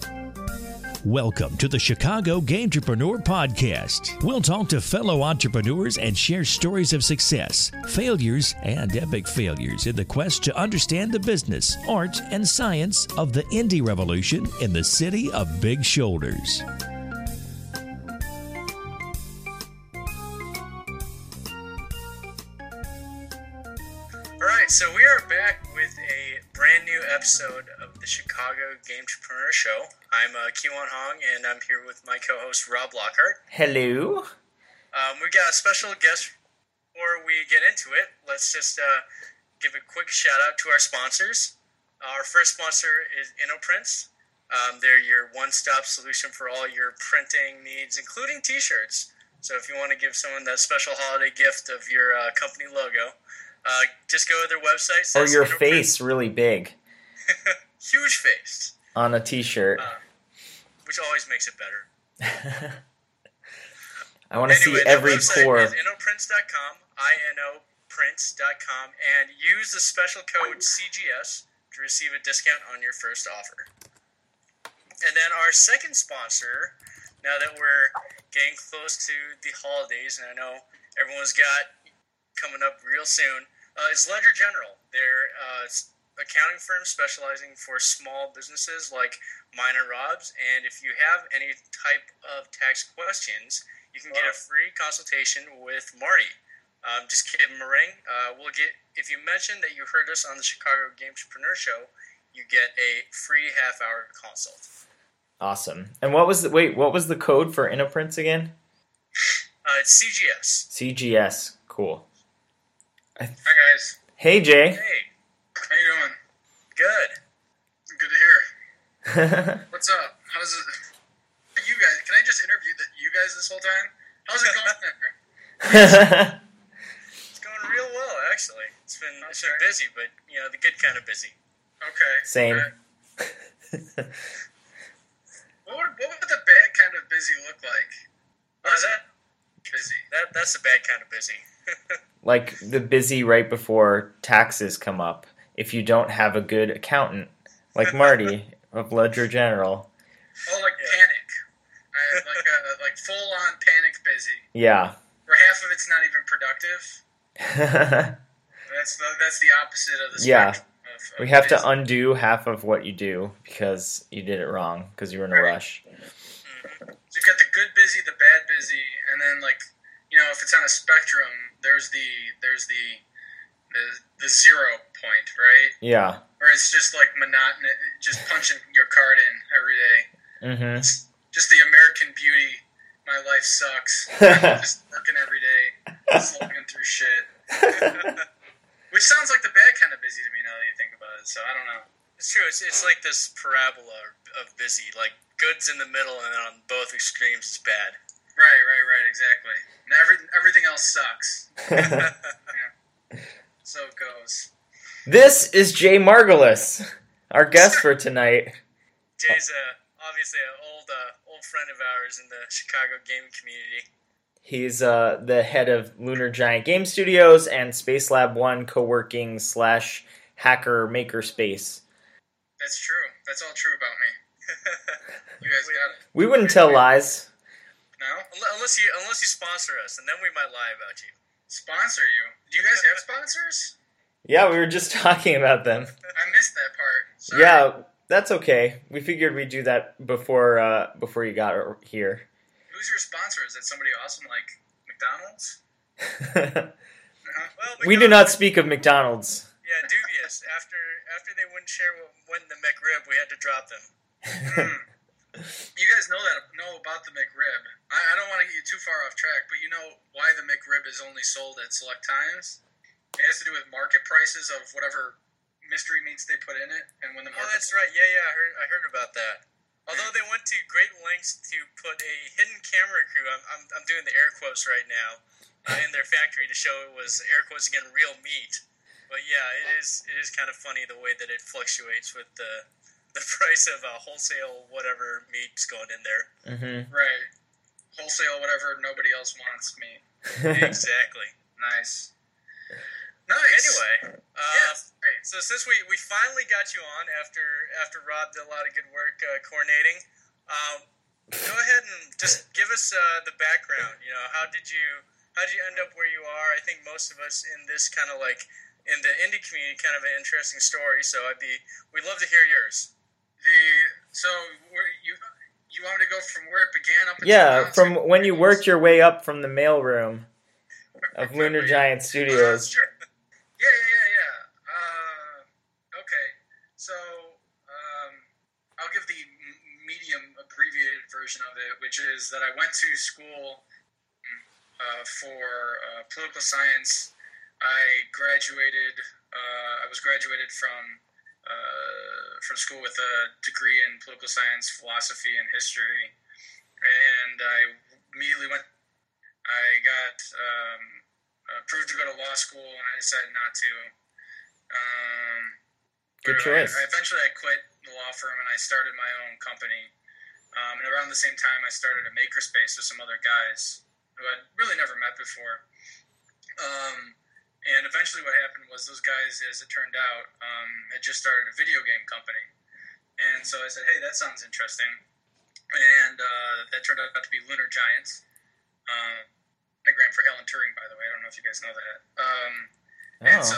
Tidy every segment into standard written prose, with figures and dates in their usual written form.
Welcome to the Chicago Gamepreneur Podcast. We'll talk to fellow entrepreneurs and share stories of success, failures, and epic failures in the quest to understand the business, art, and science of the indie revolution in the city of big shoulders. So we are back with a brand new episode of the Chicago Gamepreneur Show. I'm Kiwon Hong, and I'm here with my co-host Rob Lockhart. Hello. We got a special guest. Before we get into it, let's just give a quick shout out to our sponsors. Our first sponsor is InnoPrints. They're your one-stop solution for all your printing needs, including T-shirts. So if you want to give someone that special holiday gift of your company logo, just go to their website. Or your face really big. Huge face. On a T-shirt. Which always makes it better. I want to see every pore. Is innoprints.com, innoprints.com, and use the special code CGS to receive a discount on your first offer. And then our second sponsor, now that we're getting close to the holidays, and I know everyone's got coming up real soon, is Ledger General. They're accounting firm specializing for small businesses like mine and Rob's, and if you have any type of tax questions, you can get a free consultation with Marty. Just give him a ring. If you mention that you heard us on the Chicago Gamepreneur Show, you get a free half-hour consult. Awesome. And what was the code for InnoPrints again? It's CGS. CGS. Cool. Hi, guys. Hey, Jay. Hey. How you doing? Good. Good to hear. What's up? How's it? You guys, can I just interview you guys this whole time? How's it going there? It's going real well, actually. It's been busy, but, the good kind of busy. Okay. Same. Right. What would the bad kind of busy look like? What is that? Busy. That's the bad kind of busy. Like the busy right before taxes come up. If you don't have a good accountant, like Marty of Ledger General. Oh, like panic. Like full-on panic busy. Yeah. Where half of it's not even productive. That's the opposite of the spectrum. Yeah. We have to undo half of what you do because you did it wrong because you were in a rush. Mm-hmm. So you've got the good busy, the bad busy, and then if it's on a spectrum, there's the 0 point, right? Yeah. Or it's just like monotonous, just punching your card in every day. Mm-hmm. It's just the American beauty. My life sucks. I'm just working every day, slugging through shit. Which sounds like the bad kind of busy to me now that you think about it. So I don't know. It's true. It's like this parabola of busy. Like good's in the middle, and then on both extremes it's bad. Right. Exactly. And everything else sucks. Yeah. So it goes. This is Jay Margulis, our guest for tonight. Jay's obviously an old friend of ours in the Chicago gaming community. He's the head of Lunar Giant Game Studios and Space Lab 1 co-working / hacker makerspace. That's true. That's all true about me. You guys got it. We wouldn't tell lies. No? Unless you sponsor us, and then we might lie about you. Sponsor you? Do you guys have sponsors? Yeah, we were just talking about them. I missed that part. Sorry. Yeah, that's okay. We figured we'd do that before you got here. Who's your sponsor? Is that somebody awesome like McDonald's? Well, we do not speak of McDonald's. Yeah, dubious. After they wouldn't share when the McRib, we had to drop them. You guys know about the McRib. I don't want to get you too far off track, but you know why the McRib is only sold at select times? It has to do with market prices of whatever mystery meats they put in it, and when the market. Oh, that's right. Yeah, I heard about that. Although they went to great lengths to put a hidden camera crew, I'm doing the air quotes right now, in their factory to show it was, air quotes again, real meat. But yeah, it is kind of funny the way that it fluctuates with the price of wholesale whatever meat's going in there. Mm-hmm. Right. Wholesale whatever nobody else wants meat. Exactly. Nice. Nice. Anyway, Yes. so since we finally got you on after Rob did a lot of good work coordinating, go ahead and just give us the background. You know, how did you end up where you are? I think most of us in this kind of like in the indie community, kind of an interesting story. So we'd love to hear yours. So where you want me to go from where it began up? Yeah, from when you worked your way up from the mailroom of Lunar Giant Studios. Sure. Yeah. Okay, so I'll give the medium abbreviated version of it, which is that I went to school for political science. I graduated. I was graduated from school with a degree in political science, philosophy, and history, and I immediately went. I got approved to go to law school, and I decided not to. Good choice. Eventually, I quit the law firm and I started my own company. And around the same time, I started a makerspace with some other guys who I'd really never met before. And eventually what happened was those guys, as it turned out, had just started a video game company. And so I said, hey, that sounds interesting. And that turned out to be Lunar Giants. Anagram for Alan Turing, by the way. I don't know if you guys know that. And so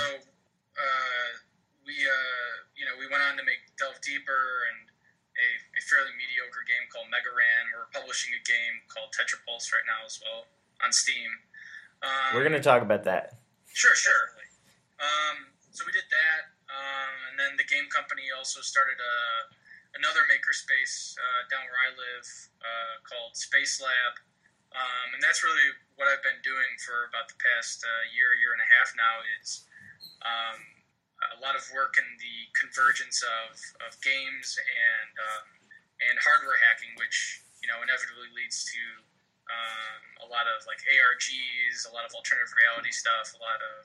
we went on to make Delve Deeper and a fairly mediocre game called Mega Ran. We're publishing a game called Tetrapulse right now as well on Steam. We're going to talk about that. Sure. So we did that, and then the game company also started another makerspace down where I live called Space Lab, and that's really what I've been doing for about the past year and a half now. Is a lot of work in the convergence of games and hardware hacking, which inevitably leads to a lot of like ARGs, a lot of alternative reality stuff, a lot of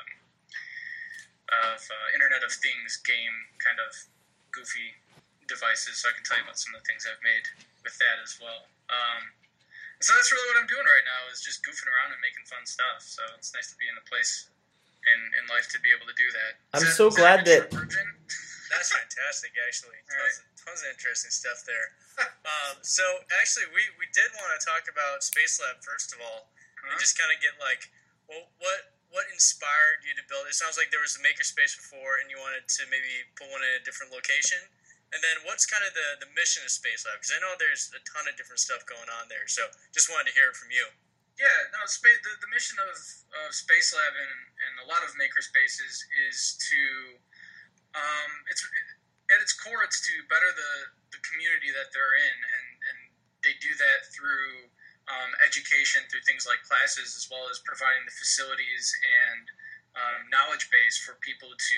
Internet of Things game kind of goofy devices. So I can tell you about some of the things I've made with that as well. So that's really what I'm doing right now, is just goofing around and making fun stuff. So it's nice to be in a place in life to be able to do that. I'm so glad that... That's fantastic, actually. Tons of interesting stuff there. So, actually, we did want to talk about Space Lab, first of all, and just kind of get, like, well, what inspired you to build it? It sounds like there was a makerspace before, and you wanted to maybe put one in a different location. And then what's kind of the mission of Space Lab? Because I know there's a ton of different stuff going on there, so just wanted to hear it from you. Yeah, no, the mission of Space Lab and a lot of makerspaces is to... it's at its core, it's to better the community that they're in, and they do that through education, through things like classes, as well as providing the facilities and knowledge base for people to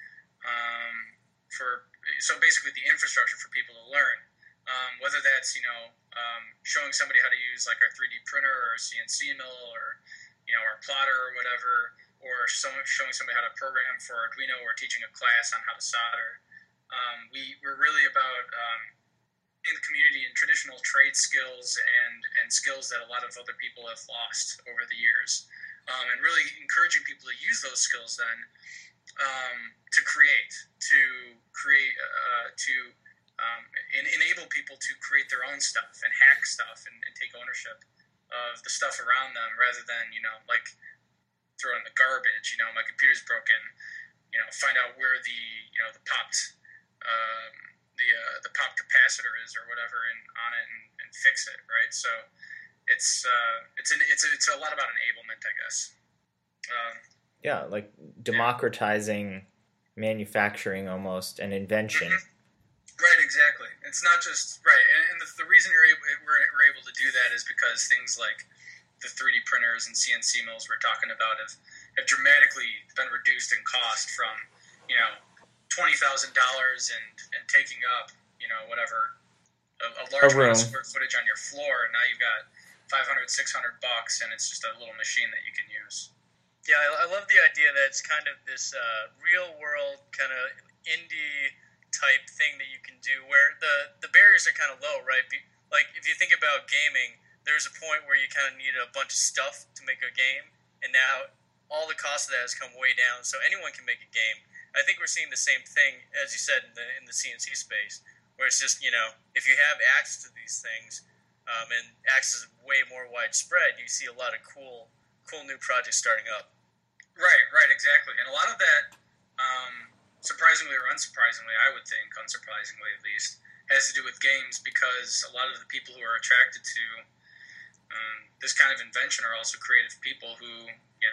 so basically the infrastructure for people to learn, whether that's showing somebody how to use like our 3D printer or a CNC mill or our plotter or whatever, or showing somebody how to program for Arduino, or teaching a class on how to solder. We're really about in the community and traditional trade skills and skills that a lot of other people have lost over the years, and really encouraging people to use those skills then to enable people to create their own stuff and hack stuff and take ownership of the stuff around them, rather than like throw it in the garbage. My computer's broken. Find out where the popped the pop capacitor is or whatever on it and fix it. Right. So it's a lot about enablement, I guess. Yeah, like democratizing manufacturing almost, and invention. Mm-hmm. Right, exactly. It's not just right, and the reason we're able to do that is because things like the 3D printers and CNC mills we're talking about have dramatically been reduced in cost from $20,000 and taking up whatever a large amount of square footage on your floor, and now you've got $500-600, and it's just a little machine that you can use. Yeah, I love the idea that it's kind of this real world kind of indie type thing that you can do, where the barriers are kind of low, right? Like if you think about gaming, there's a point where you kind of need a bunch of stuff to make a game, and now all the cost of that has come way down, so anyone can make a game. I think we're seeing the same thing, as you said, in the CNC space, where it's just, if you have access to these things, and access is way more widespread, you see a lot of cool new projects starting up. Right, exactly. And a lot of that, surprisingly or unsurprisingly, I would think, unsurprisingly at least, has to do with games, because a lot of the people who are attracted to this kind of invention are also creative people who,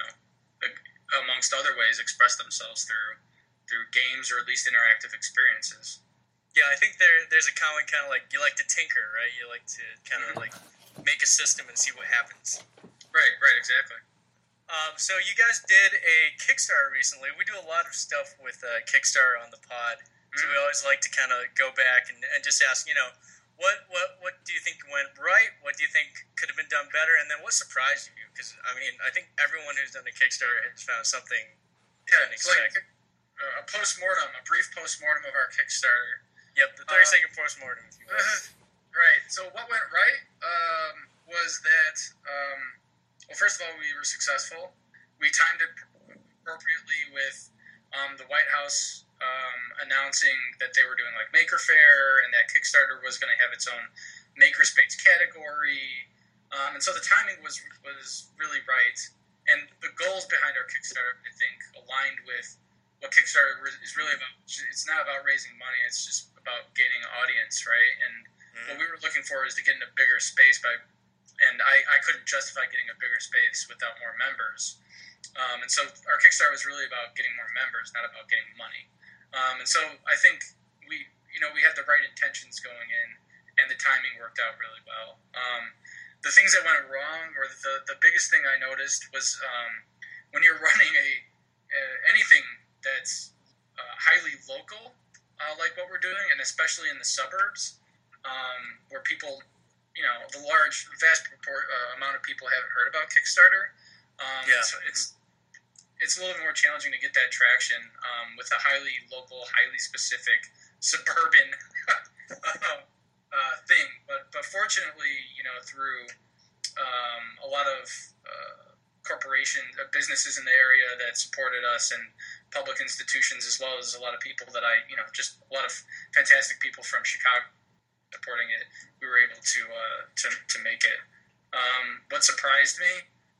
amongst other ways, express themselves through games or at least interactive experiences. Yeah, I think there's a common kind of like, you like to tinker, right? You like to kind of like make a system and see what happens. Right, exactly. So you guys did a Kickstarter recently. We do a lot of stuff with Kickstarter on the pod, so we always like to kind of go back and just ask, what do you think went right? What do you think could have been done better? And then what surprised you? Because, I think everyone who's done a Kickstarter has found something unexpected. Like a brief post-mortem of our Kickstarter. Yep, the 30-second post-mortem, if you will. Right, so what went right was that, well, first of all, we were successful. We timed it appropriately with the White House announcing that they were doing like Maker Faire, and that Kickstarter was going to have its own Makerspace category. And so the timing was really right. And the goals behind our Kickstarter, I think, aligned with what Kickstarter is really about. It's not about raising money, it's just about gaining an audience, right? And what we were looking for is to get in a bigger space and I couldn't justify getting a bigger space without more members. And so our Kickstarter was really about getting more members, not about getting money. And so I think we had the right intentions going in, and the timing worked out really well. The things that went wrong, or the biggest thing I noticed was when you're running anything that's highly local, like what we're doing, and especially in the suburbs, where people, the vast amount of people haven't heard about Kickstarter. So it's a little more challenging to get that traction with a highly local, highly specific suburban thing. But fortunately, through a lot of businesses in the area that supported us, and public institutions, as well as a lot of people that just a lot of fantastic people from Chicago supporting it, we were able to make it. What surprised me,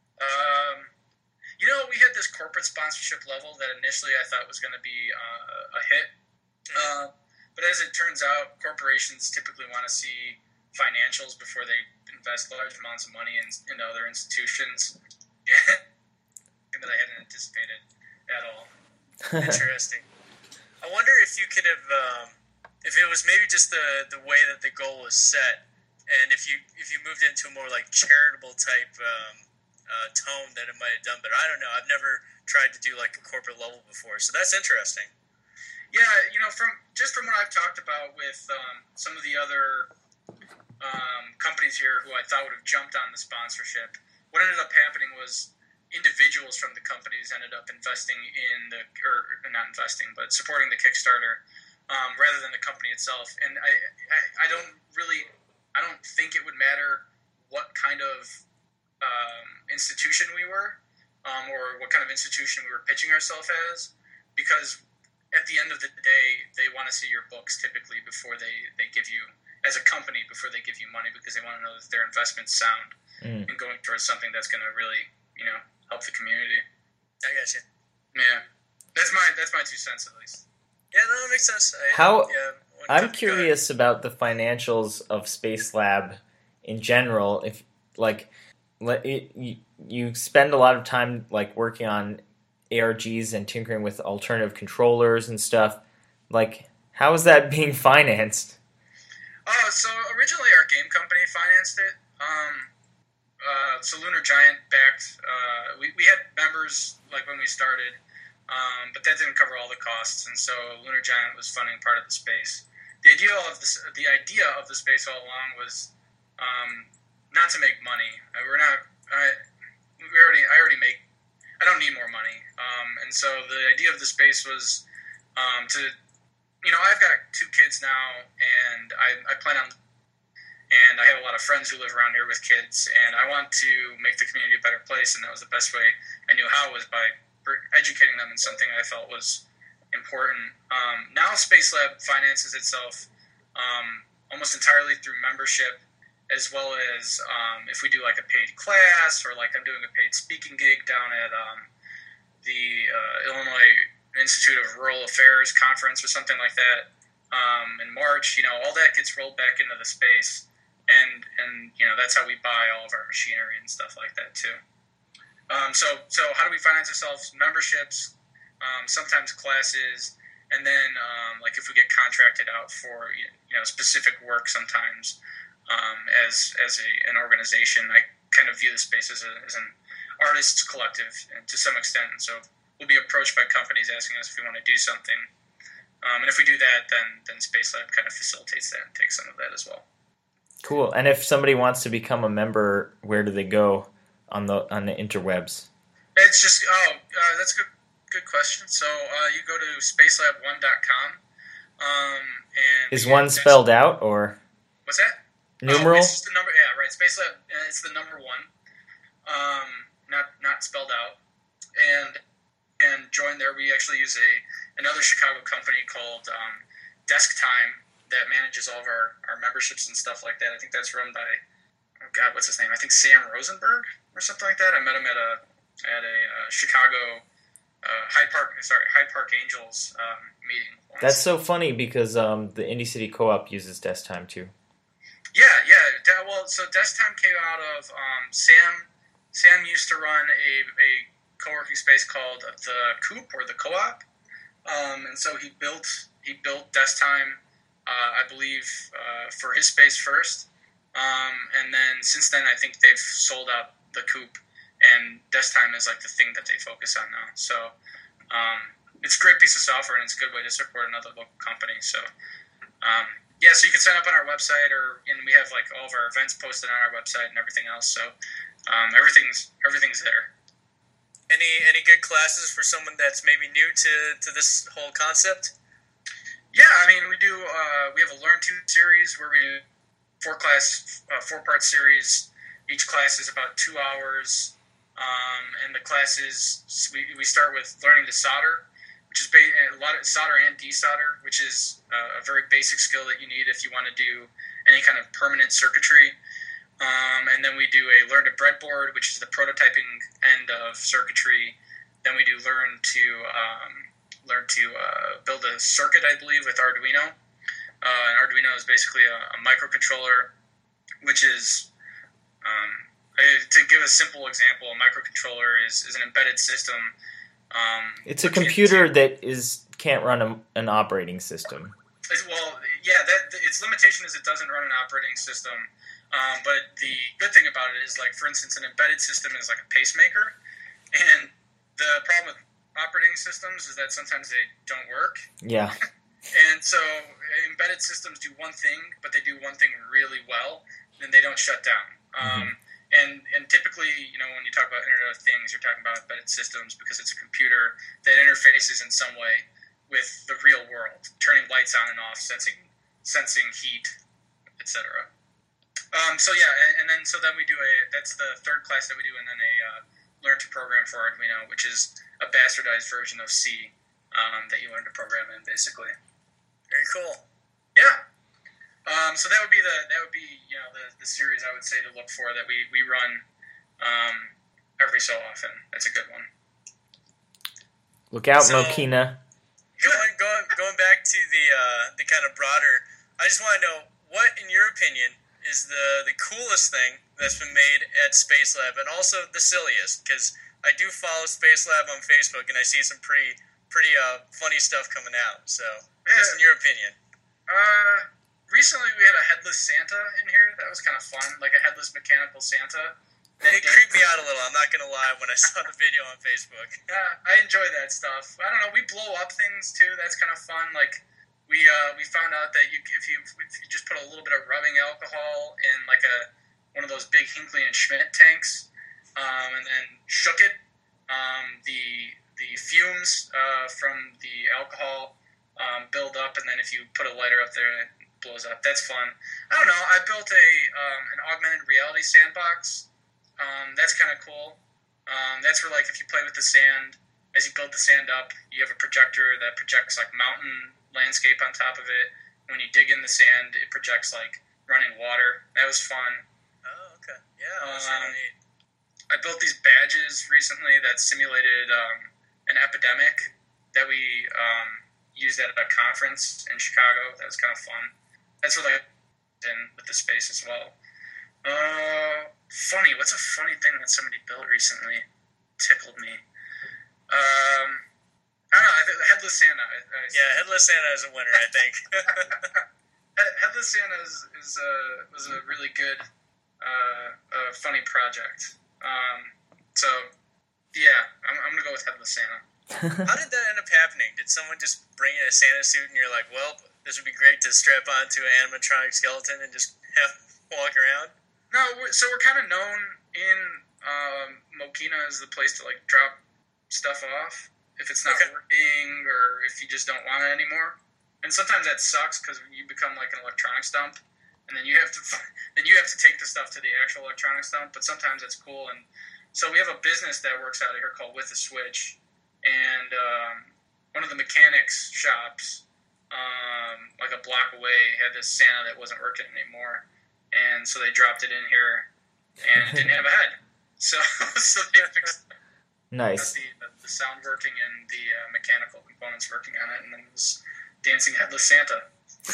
we had this corporate sponsorship level that initially I thought was going to be a hit. But as it turns out, corporations typically want to see financials before they invest large amounts of money into other institutions. That I hadn't anticipated at all. Interesting. I wonder if you could have, if it was maybe just the way that the goal was set, and if you moved into a more like charitable type tone, that it might have done better. I don't know. I've never tried to do like a corporate level before, so that's interesting. Yeah, from what I've talked about with some of the other companies here who I thought would have jumped on the sponsorship, what ended up happening was individuals from the companies ended up investing not investing, but supporting the Kickstarter rather than the company itself. And I don't think it would matter what kind of institution we were, or what kind of institution we were pitching ourselves as, because at the end of the day, they want to see your books typically before they give you, as a company, before they give you money, because they want to know that their investment's sound and going towards something that's going to really, help the community. I got you. Yeah, that's my 2 cents at least. Yeah, no, that makes sense. I'm curious about the financials of Space Lab in general. If you spend a lot of time like working on ARGs and tinkering with alternative controllers and stuff, like how is that being financed? So originally our game company financed it. So Lunar Giant backed. We had members like when we started, but that didn't cover all the costs, and so Lunar Giant was funding part of the space. The idea of the space all along was not to make money. I already make. I don't need more money, and so the idea of the space was to. I've got 2 kids now, and I plan on. and I have a lot of friends who live around here with kids, and I want to make the community a better place, and that was the best way I knew how, was by educating them in something I felt was important. Now Space Lab finances itself almost entirely through membership, as well as if we do like a paid class, or like I'm doing a paid speaking gig down at the Illinois Institute of Rural Affairs conference or something like that in March. All that gets rolled back into the space, and that's how we buy all of our machinery and stuff like that too. So how do we finance ourselves? Memberships, sometimes classes, and then like if we get contracted out for specific work, sometimes as an organization, I kind of view the space as an artists collective to some extent, and so we'll be approached by companies asking us if we want to do something, and if we do that, then Space Lab kind of facilitates that and takes some of that as well. Cool. And if somebody wants to become a member, where do they go on the interwebs? It's just that's a good question. So you go to spacelab1.com. And is one spelled out, or what's that? Numeral? It's just the number. Yeah, right. Spacelab. It's the number 1. Not spelled out. And join there. We actually use another Chicago company called Desk Time that manages all of our memberships and stuff like that. I think that's run by, what's his name? I think Sam Rosenberg or something like that. I met him at a Chicago Hyde Park Angels meeting once. That's so funny because the Indy City Co-op uses Desk Time too. Yeah. Well, so Desk Time came out of Sam. Sam used to run a co-working space called the Coop or the Co-op, and so he built Desk Time, I believe, for his space first, and then since then I think they've sold out the Coop, and Desk Time is like the thing that they focus on now. So it's a great piece of software, and it's a good way to support another local company. So so you can sign up on our website, and we have like all of our events posted on our website and everything else. So everything's there. Any good classes for someone that's maybe new to this whole concept? Yeah, I mean, we do. We have a Learn To series where we do 4-part series. Each class is about 2 hours, and the classes we start with learning to solder, which is a lot of solder and desolder, which is a very basic skill that you need if you want to do any kind of permanent circuitry. And then we do a learn to breadboard, which is the prototyping end of circuitry. Then we do learn to build a circuit, I believe, with Arduino. And Arduino is basically a microcontroller, which is, to give a simple example, a microcontroller is an embedded system. It's a computer that can't run an operating system. Well, yeah, its limitation is it doesn't run an operating system. But the good thing about it is, like, for instance, an embedded system is like a pacemaker, and the problem with operating systems is that sometimes they don't work. Yeah. And so embedded systems do one thing, but they do one thing really well, then they don't shut down. And typically, when you talk about Internet of Things, you're talking about embedded systems because it's a computer that interfaces in some way with the real world, turning lights on and off, sensing heat, etc. So then we do that's the third class that we do, and then a learn to program for Arduino, which is a bastardized version of C that you learn to program in, basically. Very cool. Yeah. So that would be the series I would say to look for that we run every so often. That's a good one. Look out, Mokina. Going back to the kind of broader, I just want to know, what, in your opinion, is the coolest thing that's been made at Space Lab, and also the silliest? Because I do follow Space Lab on Facebook, and I see some pretty funny stuff coming out. So, just in your opinion. Recently we had a headless Santa in here. That was kind of fun, like a headless mechanical Santa. It creeped me out a little, I'm not going to lie, when I saw the video on Facebook. Yeah, I enjoy that stuff. I don't know, we blow up things too. That's kind of fun. Like, we found out that if you just put a little bit of rubbing alcohol in like one of those big Hinckley and Schmidt tanks, and then shook it, the fumes from the alcohol build up, and then if you put a lighter up there and blows up. That's fun. I don't know. I built an augmented reality sandbox. That's kind of cool. That's where, like, if you play with the sand, as you build the sand up, you have a projector that projects, like, mountain landscape on top of it. When you dig in the sand, it projects, like, running water. That was fun. Oh, okay. Yeah, that's really neat. I built these badges recently that simulated an epidemic that we used at a conference in Chicago. That was kind of fun. That's what I did with the space as well. Funny. What's a funny thing that somebody built recently? Tickled me. I don't know. I think Headless Santa. Headless Santa is a winner, I think. Headless Santa was a really good, funny project. So, yeah, I'm going to go with Headless Santa. How did that end up happening? Did someone just bring in a Santa suit and you're like, well, this would be great to strap onto an animatronic skeleton and just have walk around? No, so we're kind of known in Mokina as the place to, like, drop stuff off if it's not working or if you just don't want it anymore. And sometimes that sucks because you become like an electronics dump, and then you have to take the stuff to the actual electronics dump. But sometimes it's cool, and so we have a business that works out of here called With a Switch, and one of the mechanics shops, like a block away, had this Santa that wasn't working anymore, and so they dropped it in here, and it didn't have a head, so they fixed it. Nice. The sound working and the mechanical components working on it, and then it was dancing Headless Santa.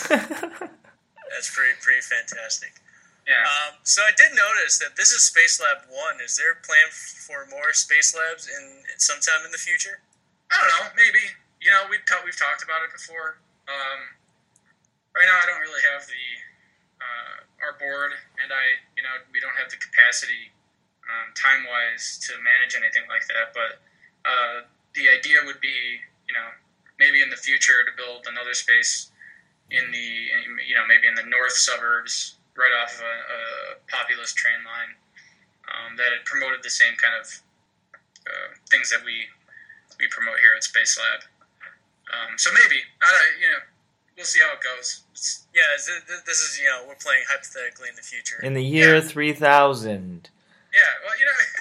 That's pretty fantastic. Yeah. So I did notice that this is Space Lab 1. Is there a plan for more Space Labs in sometime in the future? I don't know. Maybe. You know, we've talked about it before. Right now, I don't really have our board, and we don't have the capacity time-wise to manage anything like that. But the idea would be, maybe in the future to build another space maybe in the north suburbs, right off of a populous train line that had promoted the same kind of things that we promote here at Space Lab. So maybe, we'll see how it goes. This is, we're playing hypothetically in the future. In the year 3000. Yeah, well,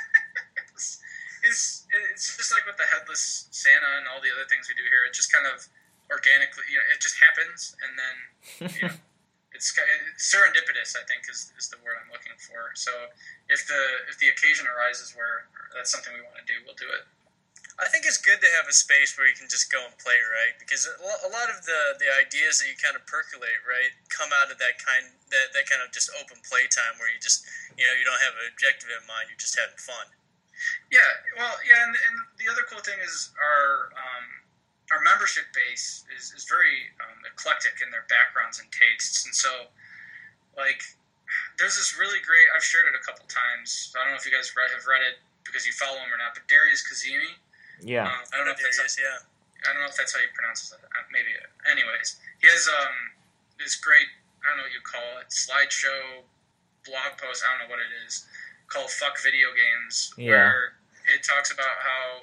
it's just like with the Headless Santa and all the other things we do here. It just kind of organically, it just happens, and then it's serendipitous, I think, is the word I'm looking for. So if the occasion arises where that's something we want to do, we'll do it. I think it's good to have a space where you can just go and play, right? Because a lot of the ideas that you kind of percolate, right, come out of that kind of just open play time where you just, you don't have an objective in mind, you're just having fun. Yeah, well, yeah, and the other cool thing is our membership base is very eclectic in their backgrounds and tastes, and so, like, there's this really great, I've shared it a couple times, I don't know if you guys have read it because you follow him or not, but Darius Kazemi. Yeah. I don't know if that's how you pronounce it. Maybe. Anyways, he has this great, I don't know what you call it, slideshow, blog post, I don't know what it is, called Fuck Video Games, where it talks about how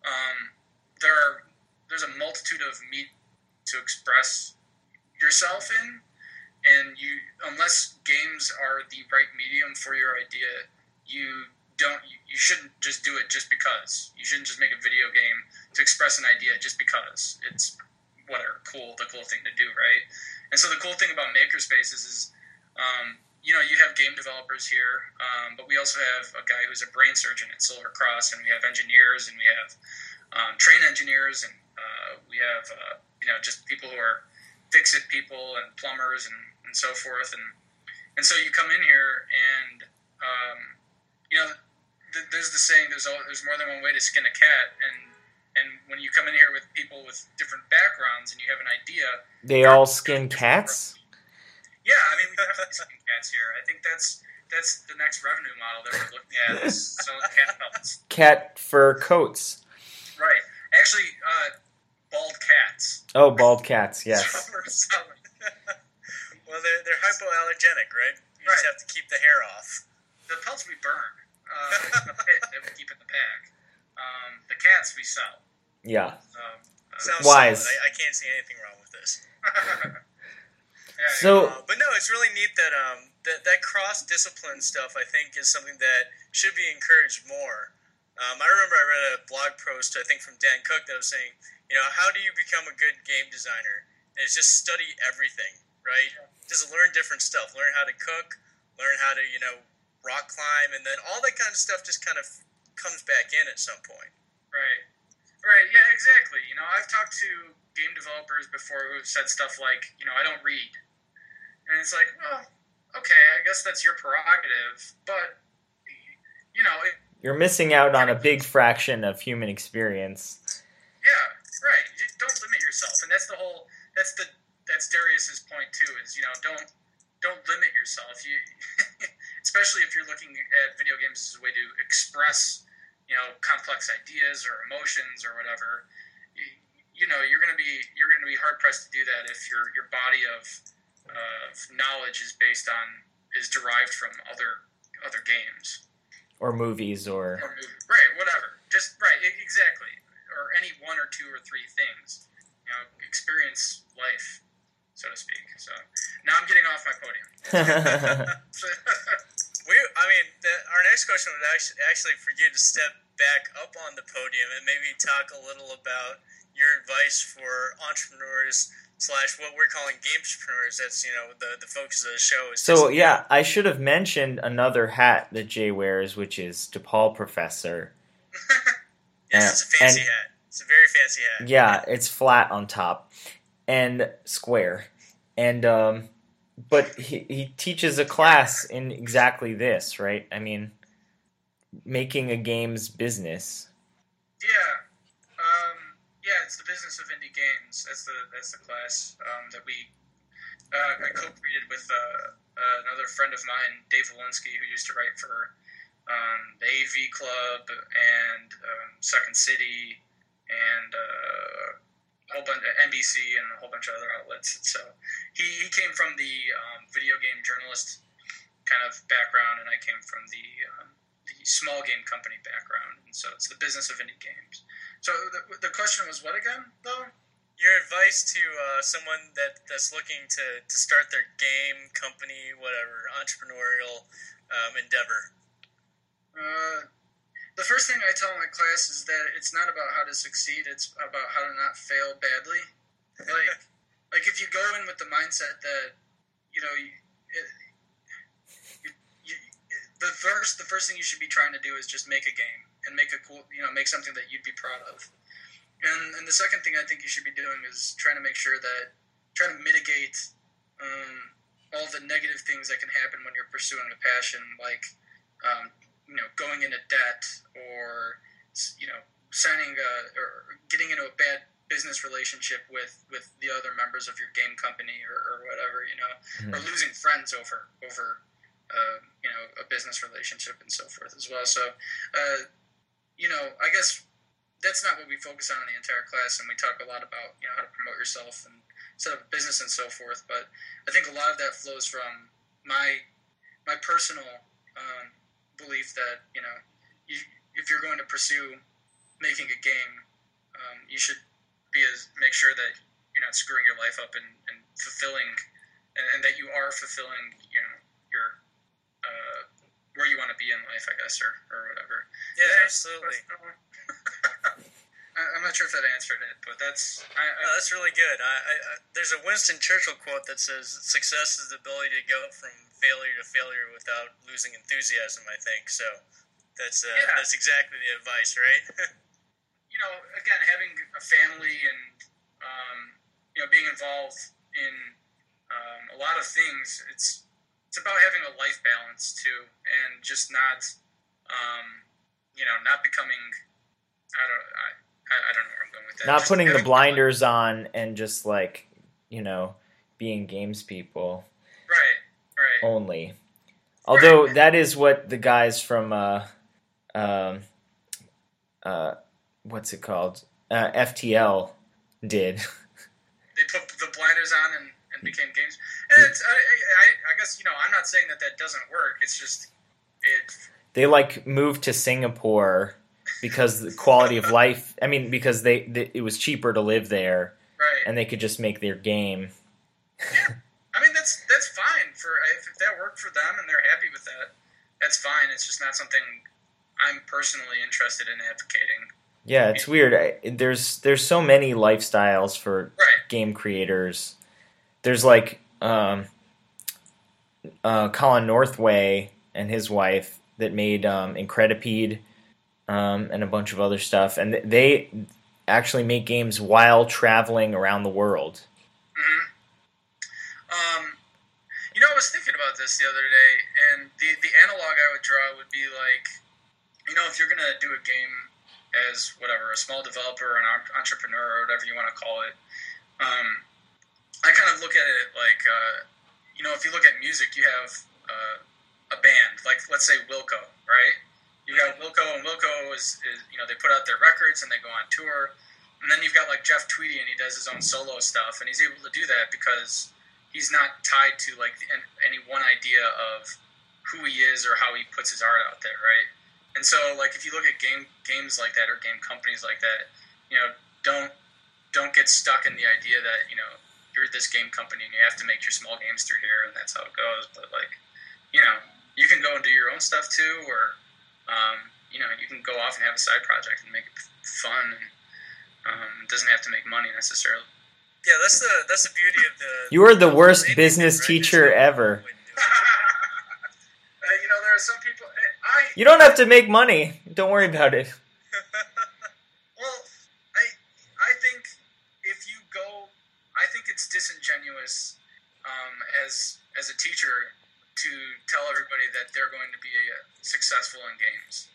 there's a multitude of media to express yourself in, and unless games are the right medium for your idea, you shouldn't just do it just because. You shouldn't just make a video game to express an idea just because it's the cool thing to do, right? And so the cool thing about makerspaces is, you have game developers here, but we also have a guy who's a brain surgeon at Silver Cross, and we have engineers, and we have train engineers, and we have just people who are fix-it people and plumbers and so forth, and so you come in here and there's the saying, there's more than one way to skin a cat, and when you come in here with people with different backgrounds and you have an idea, they all skin cats. Yeah, I mean, we definitely skin cats here. I think that's the next revenue model that we're looking at, is selling cat pelts. Cat fur coats. Right. Actually, bald cats. Oh, bald cats, yes. So we're selling. Well, they're hypoallergenic, right? You just have to keep the hair off. The pelts we burn. The pit that we keep in the pack. The cats we sell. Yeah. Sounds wise. solid. I can't see anything wrong with this. But no, it's really neat that that cross-discipline stuff, I think, is something that should be encouraged more. I remember I read a blog post, I think, from Dan Cook that was saying, how do you become a good game designer? And it's just study everything, right? Just learn different stuff. Learn how to cook, learn how to, rock climb, and then all that kind of stuff just kind of comes back in at some point. Right, yeah, exactly. I've talked to game developers before who've said stuff like, I don't read. And it's like, well, okay, I guess that's your prerogative, but, you're missing out on a big fraction of human experience. Yeah, right. You don't limit yourself, and that's Darius's point too. Is don't limit yourself. You, especially if you're looking at video games as a way to express, complex ideas or emotions or whatever. You're gonna be hard pressed to do that if your body of knowledge is derived from other games. Or movies, or right, whatever. Just right, exactly. Or any one or two or three things. Experience life, so to speak. So now I'm getting off my podium. Our next question would actually for you to step back up on the podium and maybe talk a little about your advice for entrepreneurs / what we're calling gamepreneurs. That's the focus of the show. So yeah, I should have mentioned another hat that Jay wears, which is DePaul Professor. Yes, it's a fancy hat. It's a very fancy hat. Yeah, it's flat on top and square, and but he teaches a class in exactly this, right? I mean, making a game's business. Yeah, it's the business of indie games. That's the class that I co-created with another friend of mine, Dave Walensky, who used to write for the AV Club and Second City and a whole bunch of NBC and a whole bunch of other outlets. So he came from the video game journalist kind of background, and I came from the small game company background. And so it's the business of indie games. So the question was what again, though? Your advice to someone that's looking to start their game, company, whatever, entrepreneurial endeavor. The first thing I tell my class is that it's not about how to succeed, it's about how to not fail badly. Like if you go in with the mindset that, the first thing you should be trying to do is just make a game and make a cool, make something that you'd be proud of. And the second thing I think you should be doing is trying to mitigate all the negative things that can happen when you're pursuing a passion, like going into debt or signing or getting into a bad business relationship with the other members of your game company or whatever, or losing friends over a business relationship and so forth as well. So I guess that's not what we focus on in the entire class, and we talk a lot about how to promote yourself and set up a business and so forth. But I think a lot of that flows from my personal belief that if you're going to pursue making a game, you should make sure that you're not screwing your life up and fulfilling, and that you are fulfilling your where you want to be in life, I guess, or whatever. Yeah, absolutely. I'm not sure if that answered it, but that's really good. There's a Winston Churchill quote that says, "Success is the ability to go from failure to failure without losing enthusiasm." I think so. That's exactly the advice, right? Again, having a family and being involved in a lot of things, it's about having a life balance too, and just not becoming. I don't know where I'm going with that. Not just putting the blinders on and just being games people. Right. Only. Although that is what the guys from what's it called? FTL did. They put the blinders on and became games. And I guess I'm not saying that doesn't work. It's just they moved to Singapore because the quality of life. I mean, because it was cheaper to live there, right? And they could just make their game. Yeah, I mean that's fine if that worked for them and they're happy with that. That's fine. It's just not something I'm personally interested in advocating. Yeah, it's weird. There's so many lifestyles for game creators. There's like Colin Northway and his wife that made Incredipede and a bunch of other stuff, and they actually make games while traveling around the world. Mm-hmm. I was thinking about this the other day, and the analog I would draw would be like, if you're going to do a game as whatever, a small developer, an entrepreneur, or whatever you want to call it, I kind of look at it like, if you look at music, you have a band, like let's say Wilco, right? You got Wilco, and Wilco is they put out their records and they go on tour, and then you've got like Jeff Tweedy, and he does his own solo stuff, and he's able to do that because he's not tied to like any one idea of who he is or how he puts his art out there, right? And so, like, if you look at games like that or game companies like that, don't get stuck in the idea that you're this game company and you have to make your small games through here and that's how it goes. But like, you can go and do your own stuff too, or you can go off and have a side project and make it fun, and it doesn't have to make money necessarily. Yeah, that's the beauty of the. You are the worst business teacher ever. There are some people. You don't have to make money. Don't worry about it. Well, I think if you go, I think it's disingenuous as a teacher to tell everybody that they're going to be successful in games.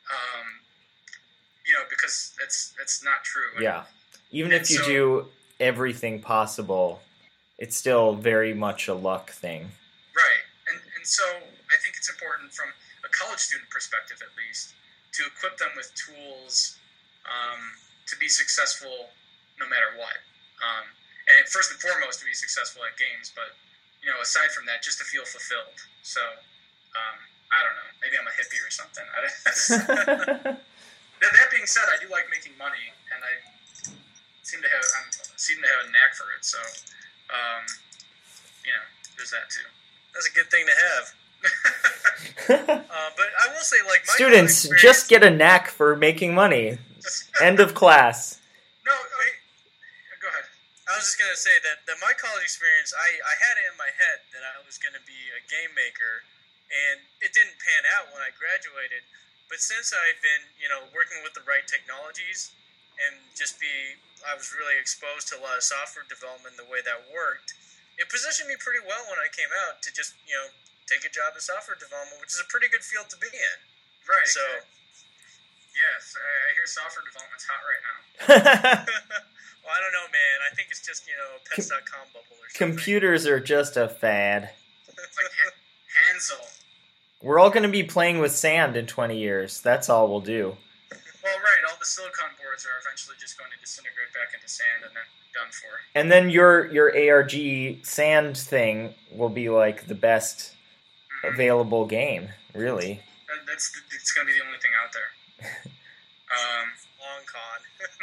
Because that's not true. Yeah, even if you do everything possible, it's still very much a luck thing. Right, and so I think it's important from a college student perspective, at least, to equip them with tools to be successful no matter what. And first and foremost, to be successful at games, but aside from that, just to feel fulfilled. So I don't know, maybe I'm a hippie or something. That being said, I do like making money, and I seem to have a knack for it. So there's that too. That's a good thing to have. But I will say, like, my students, just get a knack for making money. End of class. No, go ahead. I was just gonna say that my college experience, I had it in my head that I was gonna be a game maker, and it didn't pan out when I graduated. But since I've been, working with the right technologies, and I was really exposed to a lot of software development, the way that worked, it positioned me pretty well when I came out to just, take a job in software development, which is a pretty good field to be in. Right. So, yes, I hear software development's hot right now. well, I don't know, man. I think it's just, Pets.com bubble or something. Computers are just a fad. It's like Hansel. We're all going to be playing with sand in 20 years. That's all we'll do. Well, right. All the silicon boards are eventually just going to disintegrate back into sand and then done for. And then your ARG sand thing will be like the best available game, really. It's going to be the only thing out there. Long con.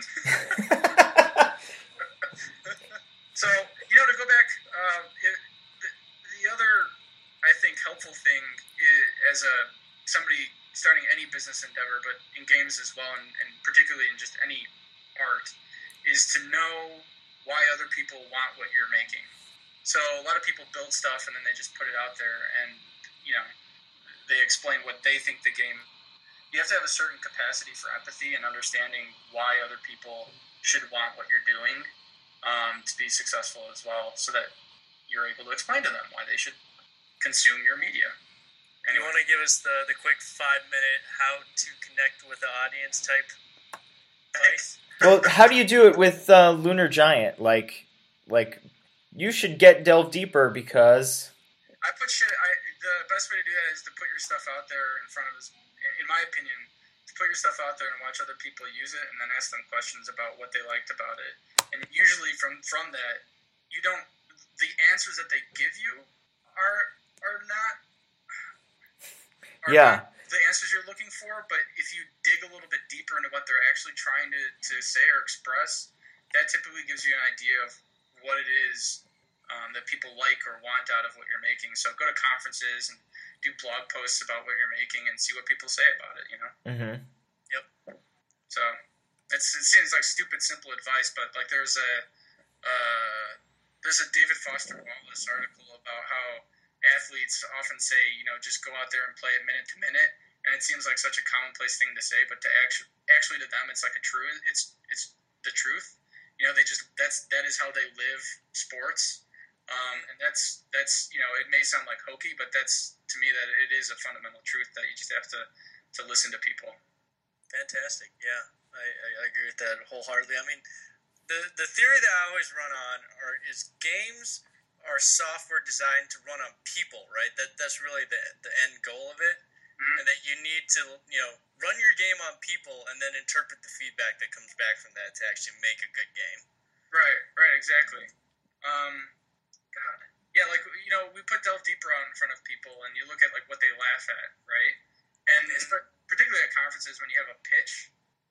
So, to go back, the other, I think, helpful thing as somebody starting any business endeavor, but in games as well, and particularly in just any art, is to know why other people want what you're making. So a lot of people build stuff and then they just put it out there, and they explain what they think the game. You have to have a certain capacity for empathy and understanding why other people should want what you're doing to be successful as well, so that you're able to explain to them why they should consume your media. Anyway. You want to give us the quick 5-minute how to connect with the audience type advice? Well, how do you do it with Lunar Giant? Like you should delve deeper because I put shit. The best way to do that is to put your stuff out there in front of us. In my opinion, to put your stuff out there and watch other people use it, and then ask them questions about what they liked about it. And usually from that, the answers that they give you are not the answers you're looking for, but if you dig a little bit deeper into what they're actually trying to say or express, that typically gives you an idea of what it is that people like or want out of what you're making. So go to conferences and do blog posts about what you're making and see what people say about it, Mm-hmm. Yep. So it seems like stupid, simple advice, but like there's a David Foster Wallace article about how athletes often say, just go out there and play it minute to minute, and it seems like such a commonplace thing to say, but to actually to them, it's like a truth. It's the truth. That is how they live sports. And that's it may sound like hokey, but that's, to me, that it is a fundamental truth that you just have to listen to people. Fantastic. Yeah, I agree with that wholeheartedly. I mean, the theory that I always run on is games are software designed to run on people, right? That's really the end goal of it, and that you need to run your game on people and then interpret the feedback that comes back from that to actually make a good game. Right, exactly. God. Yeah, like, we put Delve Deeper out in front of people, and you look at, like, what they laugh at, right? And it's particularly at conferences when you have a pitch,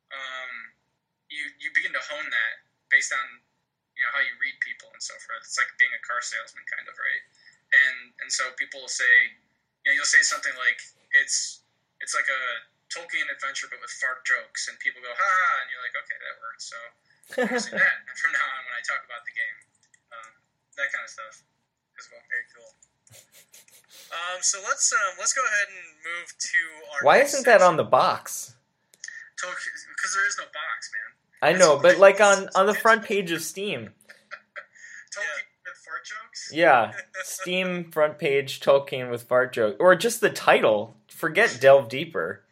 you begin to hone that based on, how you read people and so forth. It's like being a car salesman, kind of, right? And so people will say, you'll say something like, it's like a Tolkien adventure, but with fart jokes, and people go, ha, and you're like, okay, that worked, so I'm going to say that from now on when I talk about the game. That kind of stuff as well. Very cool. So let's go ahead and move to our. Why isn't that on the box? Because there is no box, man. I know, but like on the front page of Steam. Tolkien with fart jokes? Yeah, Steam front page Tolkien with fart jokes, or just the title. Forget Delve Deeper.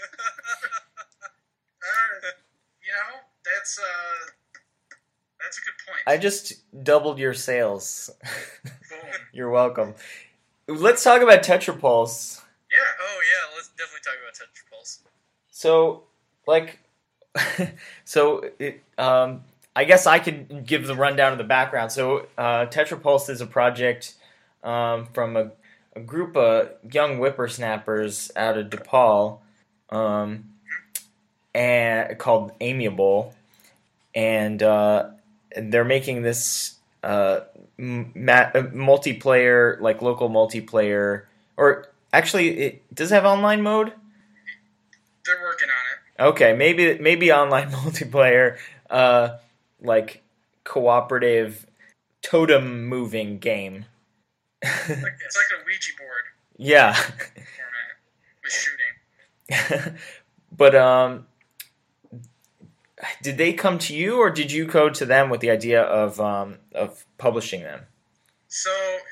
That's a good point. I just doubled your sales. Boom. You're welcome. Let's talk about Tetrapulse. Yeah. Oh yeah, let's definitely talk about Tetrapulse. So, I guess I could give the rundown of the background. So, Tetrapulse is a project from a group of young whippersnappers out of DePaul, and called Amiable, and they're making this multiplayer, like local multiplayer, or actually, it does it have online mode. They're working on it. Okay, maybe online multiplayer, like cooperative totem moving game. It's like a Ouija board. Yeah. Format with shooting. But did they come to you, or did you go to them with the idea of publishing them? So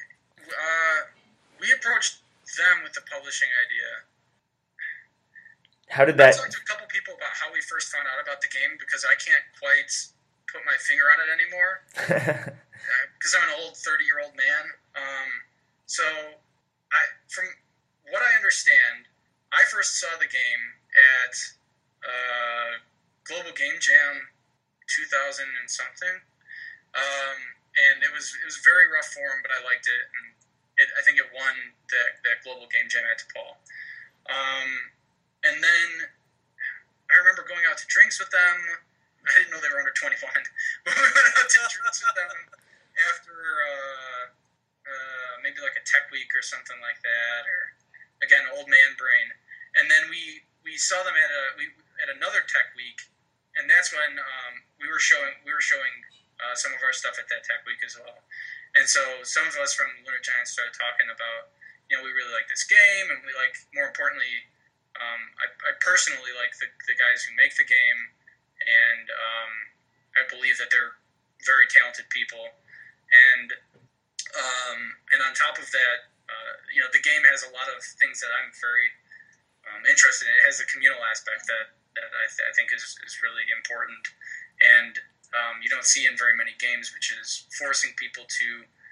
we approached them with the publishing idea. How did I that? talked to a couple people about how we first found out about the game, because I can't quite put my finger on it anymore. Because I'm an old 30-year-old man. So from what I understand, I first saw the game at Global Game Jam 2000 and something, and it was very rough for him, but I liked it, and I think it won that Global Game Jam at DePaul. And then I remember going out to drinks with them. I didn't know they were under 21, but we went out to drinks with them after maybe like a tech week or something like that, or again, old man brain. And then we saw them at another tech week, and that's when we were showing some of our stuff at that tech week as well. And so some of us from Lunar Giants started talking about, we really like this game, and we like, more importantly, I personally like the guys who make the game, and I believe that they're very talented people. And on top of that, the game has a lot of things that I'm very interested in. It has a communal aspect that I think is really important, and you don't see in very many games, which is forcing people to,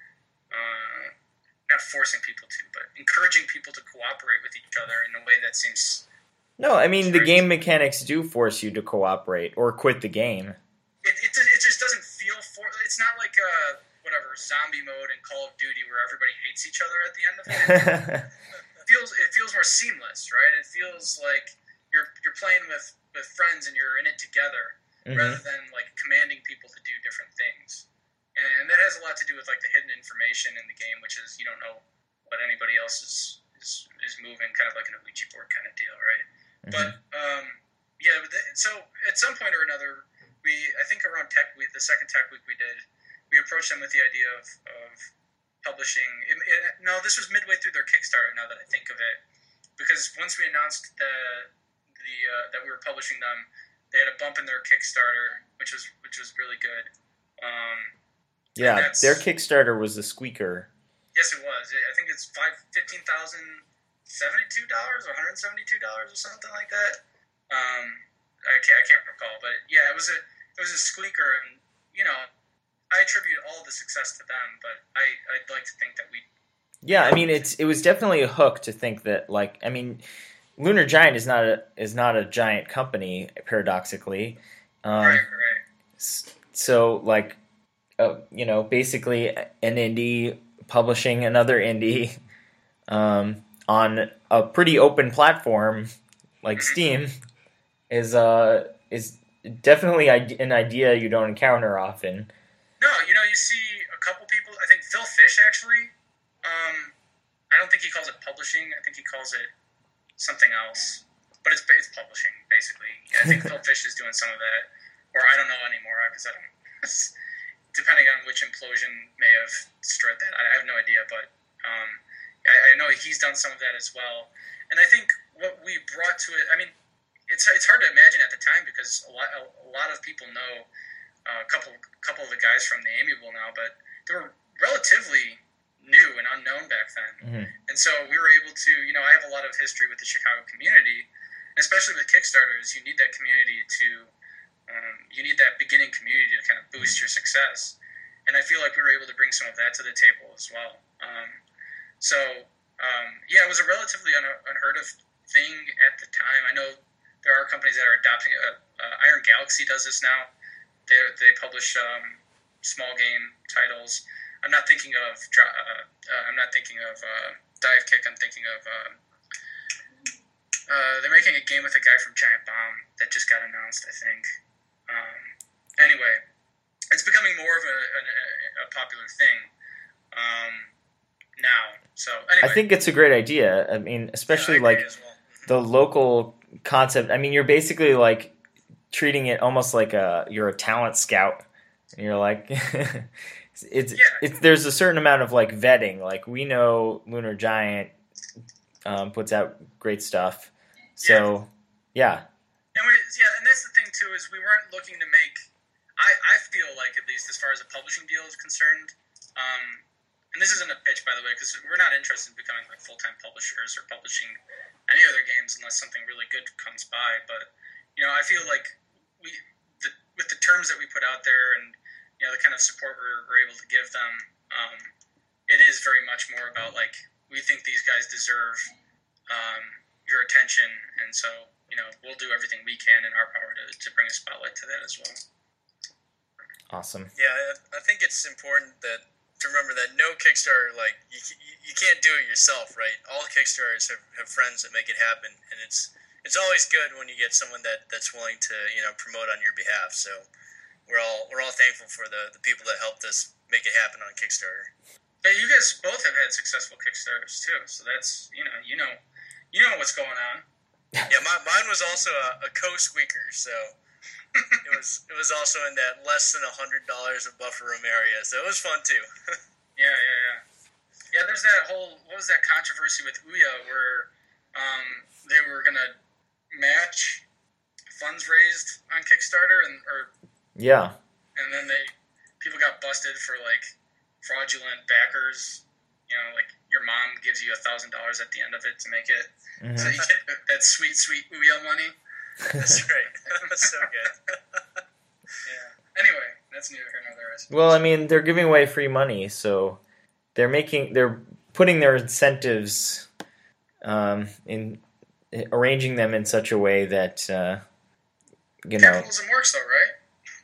not forcing people to, but encouraging people to cooperate with each other in a way that seems... No, I mean, the game mechanics do force you to cooperate or quit the game. It just doesn't feel it's not like zombie mode in Call of Duty where everybody hates each other at the end of it. It feels more seamless, right? It feels like you're playing with friends and you're in it together, rather than like commanding people to do different things. and that has a lot to do with like the hidden information in the game, which is you don't know what anybody else is moving, kind of like an Ouija board kind of deal, right? Mm-hmm. But so at some point or another, I think around Tech Week, the second Tech Week we did, we approached them with the idea of publishing. No, this was midway through their Kickstarter. Now that I think of it, because once we announced that we were publishing them, they had a bump in their Kickstarter, which was really good. Their Kickstarter was the squeaker. Yes, it was. I think it's $15,072 or $172 or something like that. I can't recall, but yeah, it was a squeaker, and I attribute all the success to them. But I'd like to think that we. Yeah, I mean it was definitely a hook to think that Lunar Giant is not a giant company, paradoxically. Right. So basically an indie publishing another indie on a pretty open platform like Steam is definitely an idea you don't encounter often. No, you see a couple people. I think Phil Fish actually. I don't think he calls it publishing. I think he calls it something else. But it's publishing basically. I think Phil Fish is doing some of that, or I don't know anymore because I don't. Depending on which implosion may have destroyed that, I have no idea. But I know he's done some of that as well. And I think what we brought to it, I mean, it's hard to imagine at the time because a lot of people know a couple of the guys from the Amiable now, but they were relatively new and unknown back then. Mm-hmm. And so we were able to, I have a lot of history with the Chicago community, and especially with Kickstarters, you need that community you need that beginning community to kind of boost your success. And I feel like we were able to bring some of that to the table as well. It was a relatively unheard of thing at the time. I know there are companies that are adopting it. Iron Galaxy does this now. They publish small game titles. I'm not thinking of Dive Kick. I'm thinking of they're making a game with a guy from Giant Bomb that just got announced, I think. Anyway, it's becoming more of a popular thing now. So anyway, I think it's a great idea. I mean, especially the local concept. I mean, you're basically like treating it almost like you're a talent scout. And you're like, there's a certain amount of like vetting. Like we know Lunar Giant puts out great stuff. So yeah. And that's the thing too, is we weren't looking to make. I feel like, at least as far as a publishing deal is concerned, and this isn't a pitch, by the way, because we're not interested in becoming like full-time publishers or publishing any other games unless something really good comes by. But I feel like with the terms that we put out there and the kind of support we're able to give them, it is very much more about like we think these guys deserve your attention, and so we'll do everything we can in our power to bring a spotlight to that as well. Awesome. Yeah, I think it's important to remember that no Kickstarter, like you can't do it yourself, right? All Kickstarters have friends that make it happen, and it's always good when you get someone that's willing to promote on your behalf. So we're all thankful for the people that helped us make it happen on Kickstarter. Yeah, you guys both have had successful Kickstarters too, so that's you know what's going on. Yeah, mine was also a co-squeaker, so it was also in that less than $100 of buffer room area, so it was fun too. Yeah. There's that what was that controversy with Ouya where they were gonna match funds raised on Kickstarter and then people got busted for like fraudulent backers. Like your mom gives you $1,000 at the end of it to make it, so you get that sweet Ouya money. That's right. That's so good. Yeah. Anyway, that's neither here nor there. Well, I mean, they're giving away free money, so they're putting their incentives in arranging them in such a way that capitalism works, though, right?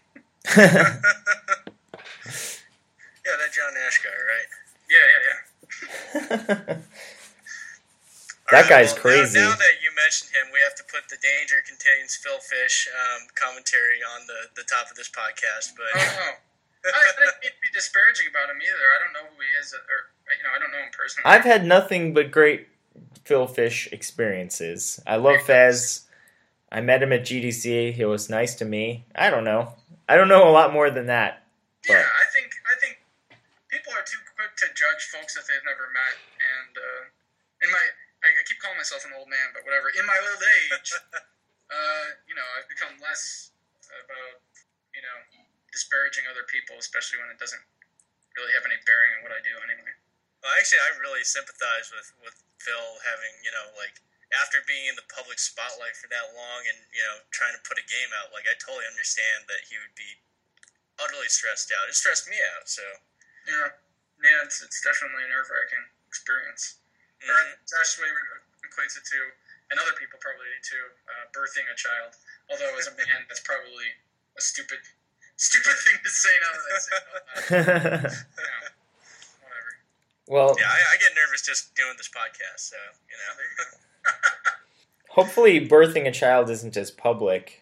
Yeah, that John Nash guy, right? Yeah. That guy's crazy. Now that you mentioned him, we have to put the Danger Contains Phil Fish commentary on the top of this podcast. But I didn't mean to be disparaging about him either. I don't know who he is, or I don't know him personally. I've had nothing but great Phil Fish experiences. I love Fez. I met him at GDC. He was nice to me. I don't know a lot more than that. But. Yeah, I think people are too quick to judge folks that they've never met, and I keep calling myself an old man, but whatever. In my old age, I've become less about disparaging other people, especially when it doesn't really have any bearing on what I do anyway. Well, actually, I really sympathize with Phil having, after being in the public spotlight for that long and, trying to put a game out, I totally understand that he would be utterly stressed out. It stressed me out, so. Yeah, it's definitely a nerve-wracking experience. Mm-hmm. Or Ashley equates it to, and other people probably do too, birthing a child. Although as a man, that's probably a stupid thing to say now that I say that. Whatever. Well, yeah, I get nervous just doing this podcast, so, Hopefully birthing a child isn't as public.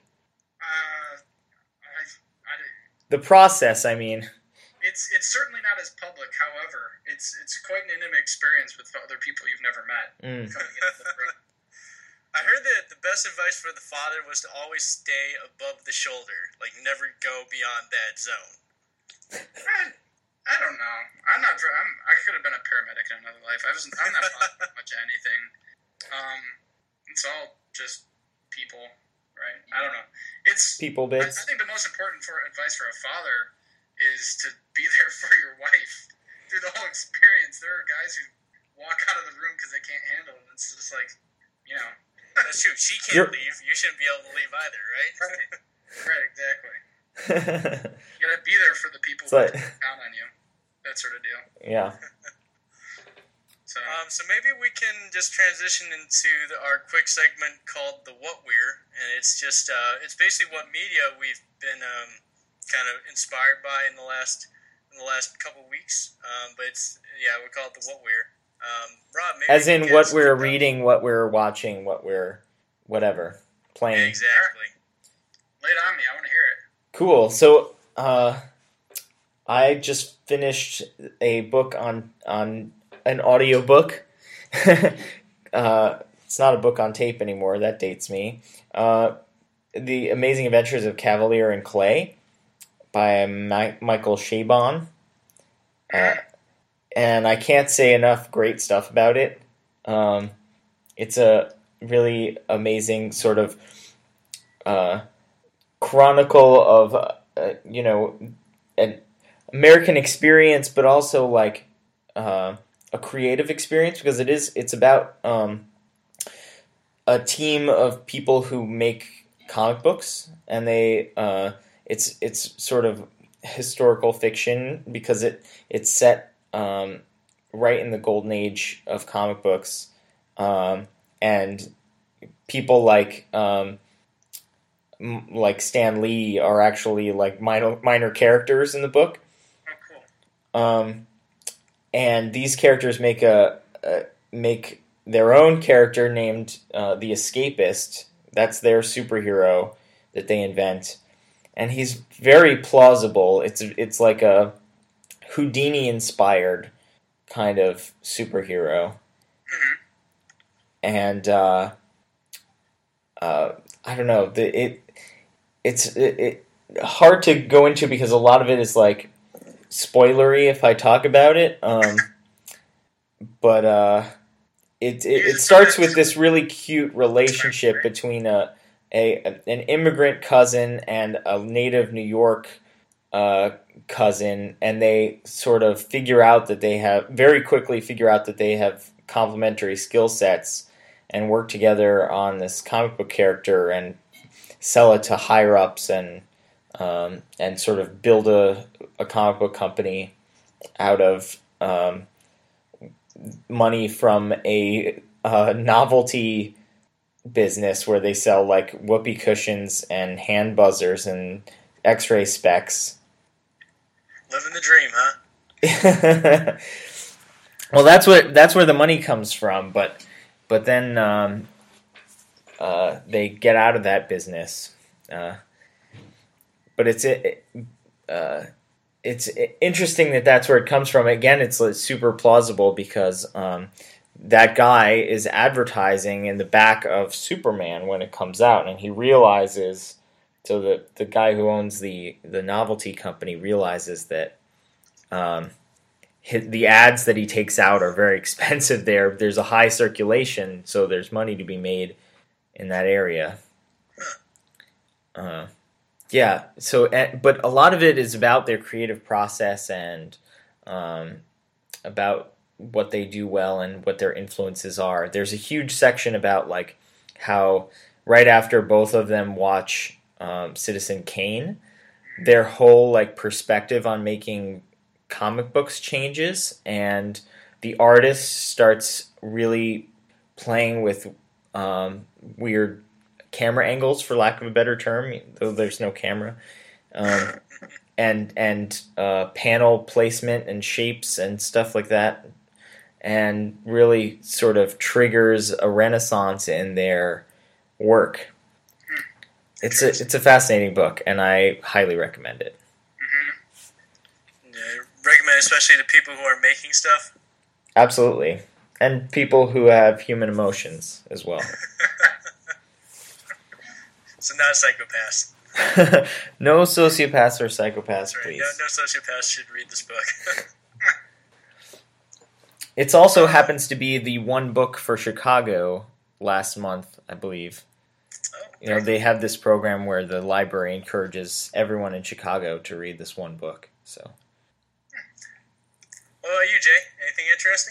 The process, I mean. It's certainly not as public. However, it's quite an intimate experience with other people you've never met. Coming into the room. I heard that the best advice for the father was to always stay above the shoulder, never go beyond that zone. I don't know. I could have been a paramedic in another life. I'm not bothered much of anything. It's all just people, right? I don't know. It's people bits. I think the most important advice for a father is to be there for your wife through the whole experience. There are guys who walk out of the room because they can't handle it. It's just That's true. She can't leave. You shouldn't be able to leave either, right? Right, exactly. You gotta be there for the people who count on you. That sort of deal. Yeah. So maybe we can just transition into our quick segment called the What We're, and it's just it's basically what media we've been kind of inspired by in the last couple of weeks. But we call it the What We're. Rob, maybe as in what we're reading, what we're watching, what we're whatever playing. Yeah, exactly. Lay it on me. I want to hear it. Cool. So I just finished a book on an audiobook. It's not a book on tape anymore. That dates me. The Amazing Adventures of Kavalier and Clay by Michael Chabon. And I can't say enough great stuff about it. It's a really amazing sort of chronicle of, an American experience, but also a creative experience, because it's about a team of people who make comic books, and it's sort of historical fiction because it's set right in the golden age of comic books, and people like Stan Lee are actually minor characters in the book. Oh, cool. And these characters make their own character named the Escapist. That's their superhero that they invent, and he's very plausible. It's like a Houdini-inspired kind of superhero, and I don't know. It's hard to go into because a lot of it is spoilery if I talk about it. But it starts with this really cute relationship between an immigrant cousin and a native New York cousin, and they sort of very quickly figure out that they have complementary skill sets and work together on this comic book character and sell it to higher ups and sort of build a comic book company out of money from a novelty business where they sell whoopee cushions and hand buzzers and X-ray specs. Living the dream, huh? Well, that's where the money comes from, but then they get out of that business. But it's it's interesting that that's where it comes from. Again, it's like super plausible because that guy is advertising in the back of Superman when it comes out, and he realizes, so the guy who owns the novelty company realizes that the ads that he takes out are very expensive there. There's a high circulation, so there's money to be made in that area. Yeah, so, but a lot of it is about their creative process and about what they do well and what their influences are. There's a huge section about like how right after both of them watch Citizen Kane, their whole like perspective on making comic books changes, and the artist starts really playing with weird camera angles, for lack of a better term, though there's no camera, and panel placement and shapes and stuff like that, and really sort of triggers a renaissance in their work. It's a fascinating book, and I highly recommend it. Yeah, recommend especially to people who are making stuff. Absolutely, and people who have human emotions as well. So not psychopaths. No sociopaths or psychopaths, Right. please. No sociopaths should read this book. It also happens to be the one book for Chicago last month, I believe. Oh, They have this program where the library encourages everyone in Chicago to read this one book. So, what about you, Jay? Anything interesting?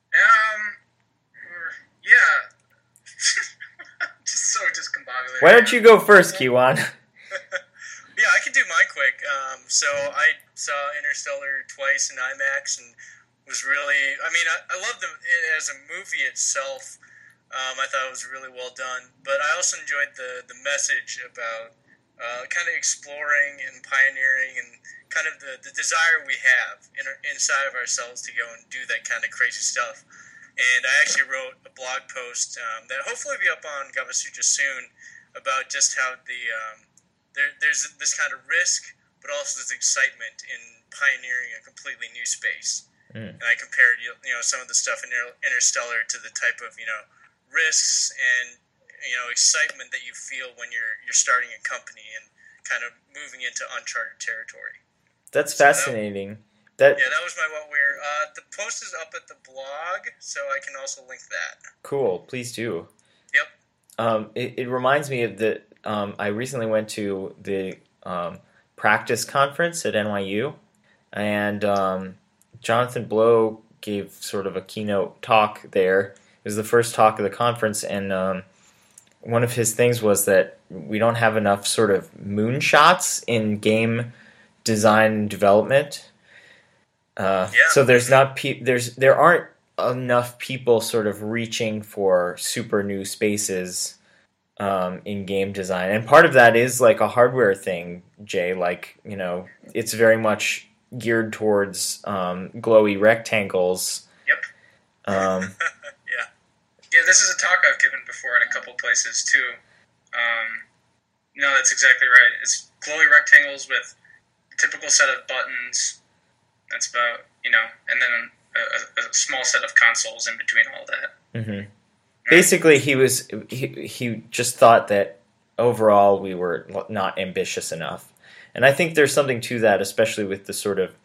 Yeah. Just so discombobulated. why don't you go first, Kiwan? Yeah, I can do mine quick. So I saw Interstellar twice in IMAX and was really, I loved it as a movie itself. I thought it was really well done, but I also enjoyed the message about kind of exploring and pioneering and kind of the desire we have inside of ourselves to go and do that kind of crazy stuff. And I actually wrote a blog post that hopefully will be up on Gamasutra soon about just how there's this kind of risk, but also this excitement in pioneering a completely new space. And I compared some of the stuff in Interstellar to the type of risks and excitement that you feel when you're starting a company and kind of moving into uncharted territory. That's fascinating. That was my what we're. The post is up at the blog, so I can also link that. Cool. Please do. Yep. It reminds me of the. I recently went to the practice conference at NYU, and Jonathan Blow gave sort of a keynote talk there. It was the first talk of the conference, and one of his things was that we don't have enough sort of moonshots in game design and development. So there aren't enough people sort of reaching for super new spaces in game design, and part of that is like a hardware thing, Jay. Like it's very much geared towards glowy rectangles. Yep. Yeah, this is a talk I've given before at a couple places too. No, that's exactly right. It's glowy rectangles with a typical set of buttons. That's about, and then a small set of consoles in between all that. Mm-hmm. Basically, he just thought that overall we were not ambitious enough. And I think there's something to that, especially with the sort of,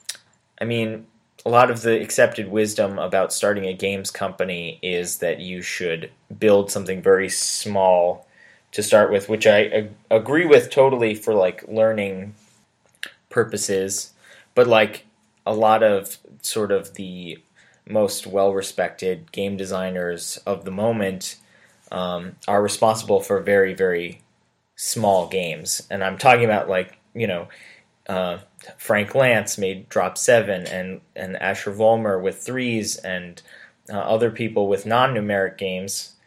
a lot of the accepted wisdom about starting a games company is that you should build something very small to start with, which I agree with totally for like learning purposes, but like a lot of sort of the most well-respected game designers of the moment are responsible for very, very small games. And I'm talking about like, Frank Lance made Drop 7 and Asher Vollmer with Threes and other people with non-numeric games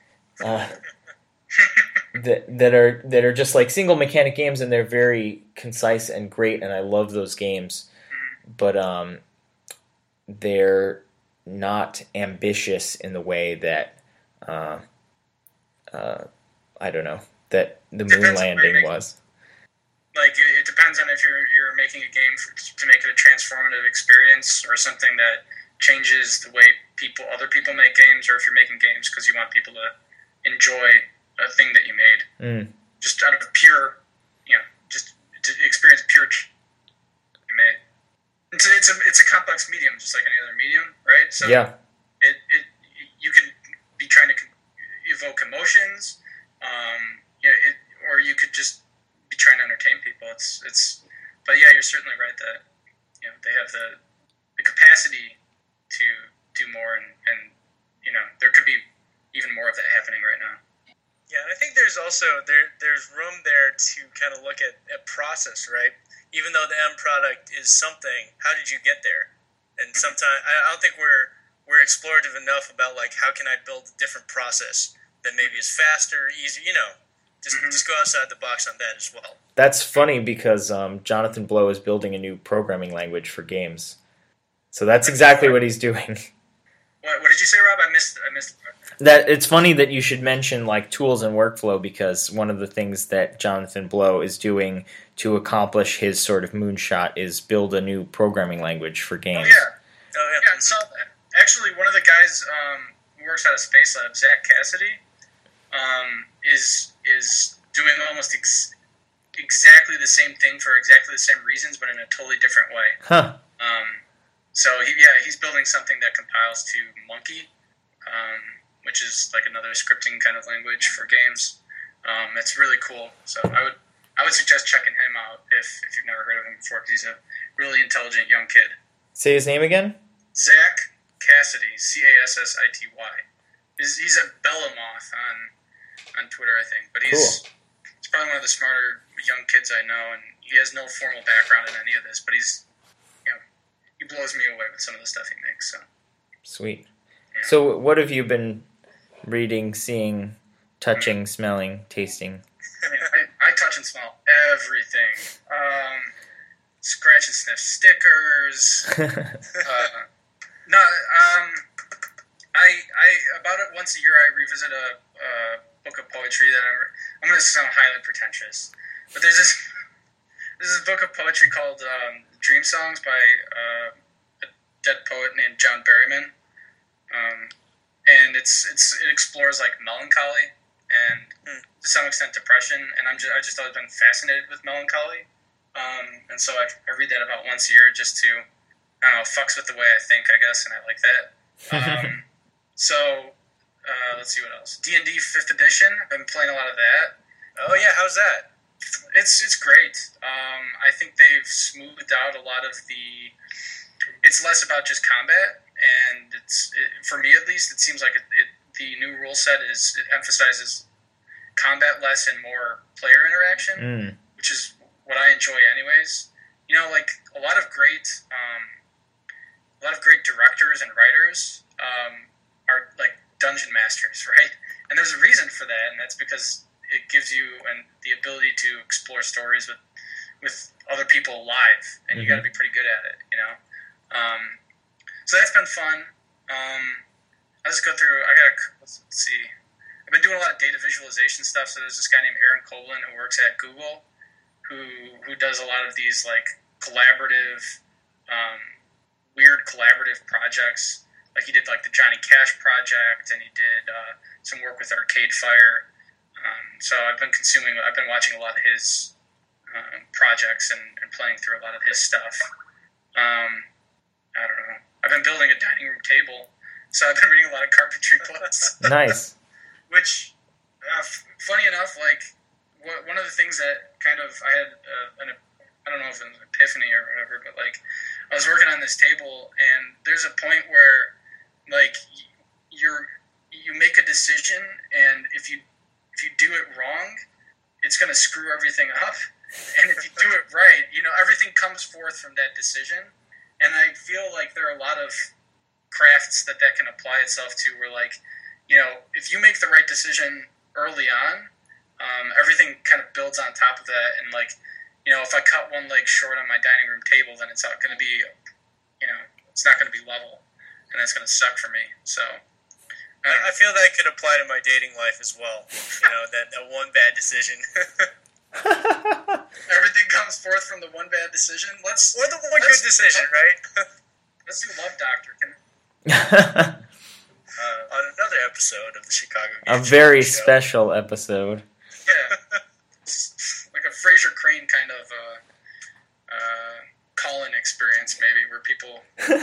that are just like single mechanic games, and they're very concise and great, and I love those games. But they're not ambitious in the way that I don't know, that the moon landing was. Like it depends on if you're making a game to make it a transformative experience or something that changes the way other people make games, or if you're making games because you want people to enjoy a thing that you made, just out of pure, just to experience pure you made. It's a complex medium, just like any other medium, right? So yeah, it you can be trying to evoke emotions, or you could just be trying to entertain people. But yeah, you're certainly right that they have the capacity to do more, and there could be even more of that happening right now. Yeah, and I think there's also there's room there to kind of look at process, right? Even though the end product is something, how did you get there? And sometimes I don't think we're explorative enough about like how can I build a different process that maybe is faster, easier, just go outside the box on that as well. That's funny because Jonathan Blow is building a new programming language for games. So that's exactly what he's doing. What did you say, Rob? I missed That it's funny that you should mention like tools and workflow, because one of the things that Jonathan Blow is doing to accomplish his sort of moonshot is build a new programming language for games. Oh yeah. I saw that. Actually, one of the guys who works out of Space Lab, Zach Cassidy, is doing almost exactly the same thing for exactly the same reasons, but in a totally different way. Huh. So he's building something that compiles to Monkey, which is like another scripting kind of language for games. It's really cool. So I would suggest checking him out if you've never heard of him before, because he's a really intelligent young kid. Say his name again? Zach Cassidy, Cassity. He's a Bellamoth on Twitter, I think. But he's probably one of the smarter young kids I know, and he has no formal background in any of this, but he blows me away with some of the stuff he makes. So sweet. Yeah. So what have you been reading, seeing, touching, smelling, tasting? I mean, I touch and smell everything. Scratch and sniff stickers. I about it once a year I revisit a book of poetry that I'm going to sound highly pretentious, but there's this book of poetry called Dream Songs by a dead poet named John Berryman, and it explores like melancholy and to some extent depression, and I just always been fascinated with melancholy, and so I read that about once a year just to, I don't know, fucks with the way I think, I guess, and I like that. So let's see what else. D&D 5th edition. I've been playing a lot of that. Oh yeah, how's that? It's great. I think they've smoothed out a lot of the. It's less about just combat, and for me at least, it seems like the new rule set it emphasizes combat less and more player interaction, which is what I enjoy anyways. Like a lot of great directors and writers are like dungeon masters, right? And there's a reason for that, and that's because it gives you the ability to explore stories with other people live, and you got to be pretty good at it, So that's been fun. I'll just go through. Let's see. I've been doing a lot of data visualization stuff. So there's this guy named Aaron Koblin who works at Google, who does a lot of these like collaborative, weird collaborative projects. Like he did like the Johnny Cash project, and he did some work with Arcade Fire. So I've been watching a lot of his projects and playing through a lot of his stuff. I don't know. I've been building a dining room table, so I've been reading a lot of carpentry books. Nice. Which, funny enough, like one of the things that kind of I had I don't know if it was an epiphany or whatever, but like I was working on this table, and there's a point where like you make a decision, and if you do it wrong, it's going to screw everything up. And if you do it right, everything comes forth from that decision. And I feel like there are a lot of crafts that can apply itself to, where like, if you make the right decision early on, everything kind of builds on top of that. And like, if I cut one leg short on my dining room table, then it's not going to be, it's not going to be level, and that's going to suck for me. So I feel that could apply to my dating life as well. That one bad decision. Everything comes forth from the one bad decision. Or the one good decision, right? Let's do Love Doctor. On another episode of the Chicago A Game very Show. special episode. Yeah. Like a Fraser Crane kind of call-in experience, maybe, where people...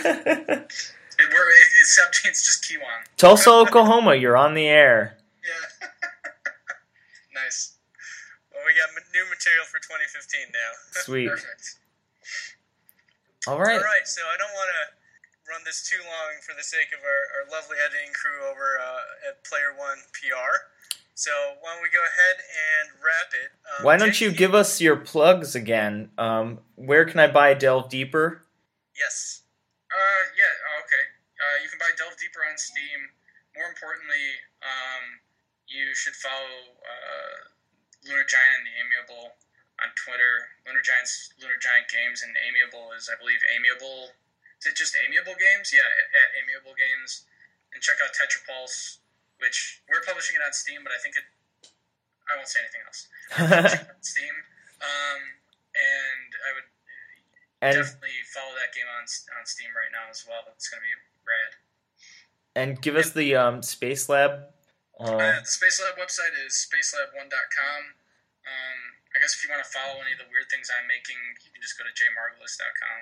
except it's just Kiwan. Tulsa, Oklahoma, you're on the air. Yeah. Nice. Well, we got new material for 2015 now. Sweet. Perfect. All right. All right, so I don't want to run this too long for the sake of our lovely editing crew over at Player One PR. So why don't we go ahead and wrap it? Why don't you Jake, give us your plugs again? Where can I buy Delve Deeper? Yes. Okay. You can buy Delve Deeper on Steam. More importantly, you should follow Lunar Giant and the Amiable on Twitter. Lunar Giant's Lunar Giant Games, and Amiable is, I believe, Amiable. Is it just Amiable Games? Yeah, at Amiable Games. And check out Tetrapulse, which we're publishing it on Steam, but I think I won't say anything else. On Steam. And I would definitely follow that game on Steam right now as well. It's going to be rad. And give us the Space Lab. The Space Lab website is spacelab1.com. I guess if you want to follow any of the weird things I'm making, you can just go to jmarvelous.com.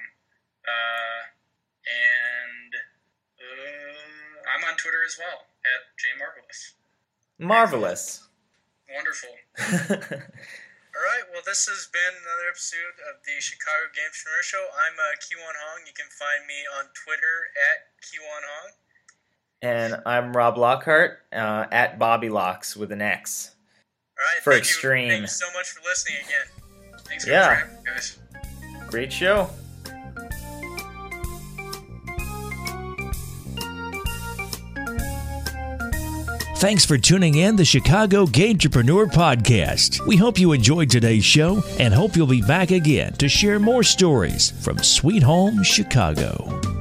I'm on Twitter as well, at jmarvelous. Marvelous. Wonderful. All right, well, this has been another episode of the Chicago Gamepreneur Show. I'm Kiwan Hong. You can find me on Twitter at Kiwan Hong. And I'm Rob Lockhart, at Bobby Locks with an X. All right, For thank Extreme. Thank you so much for listening again. Thanks for Yeah. having me, guys. Great show. Thanks for tuning in the Chicago Gamepreneur Podcast. We hope you enjoyed today's show and hope you'll be back again to share more stories from Sweet Home Chicago.